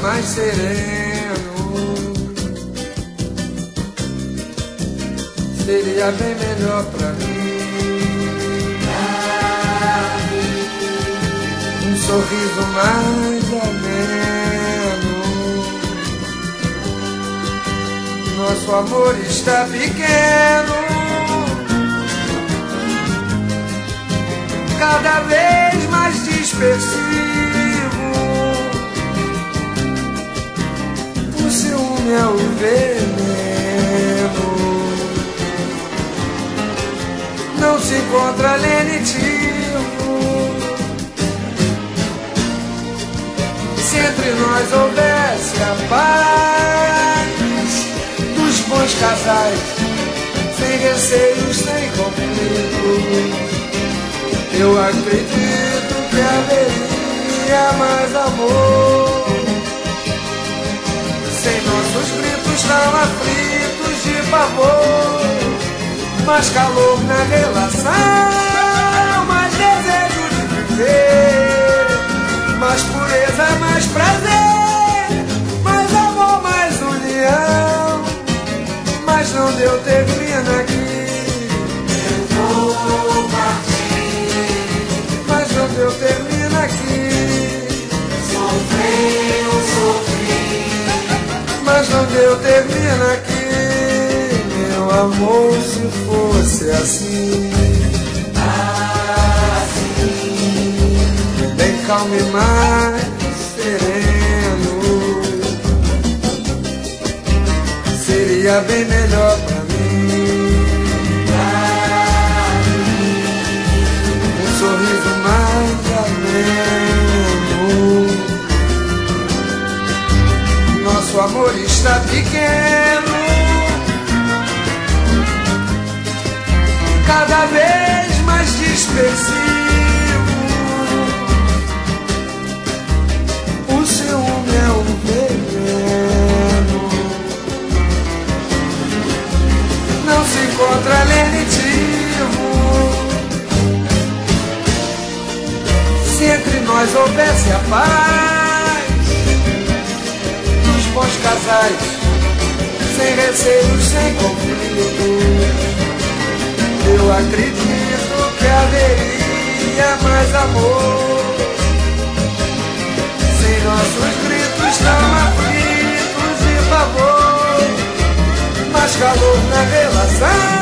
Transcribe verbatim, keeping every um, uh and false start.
mais sereno. Seria bem melhor pra mim um sorriso mais ameno. Nosso amor está pequeno, cada vez mais dispersivo. O ciúme é o veneno, não se encontra lenitivo. Se entre nós houvesse a paz dos bons casais, sem receios, sem conflitos, eu acredito que haveria mais amor. Sem nossos gritos tão aflitos de pavor, mais calor na relação, mais desejo de viver, mais pureza, mais prazer, mais amor, mais união. Mas não deu, termina aqui. Eu vou partir, mas não deu, termina aqui. Sofreu, sofri, mas não deu, termina aqui. Meu amor, se fosse assim, assim, bem calmo e mais sereno, seria bem melhor pra mim. Um sorriso mais ameno. Nosso amor está pequeno, cada vez mais dispersivo. O ciúme é um veneno, não se encontra lenitivo. Se entre nós houvesse a paz dos bons casais, sem receios, sem conflitos, eu acredito que haveria mais amor. Sem nossos gritos tão aflitos de pavor, mais calor na relação,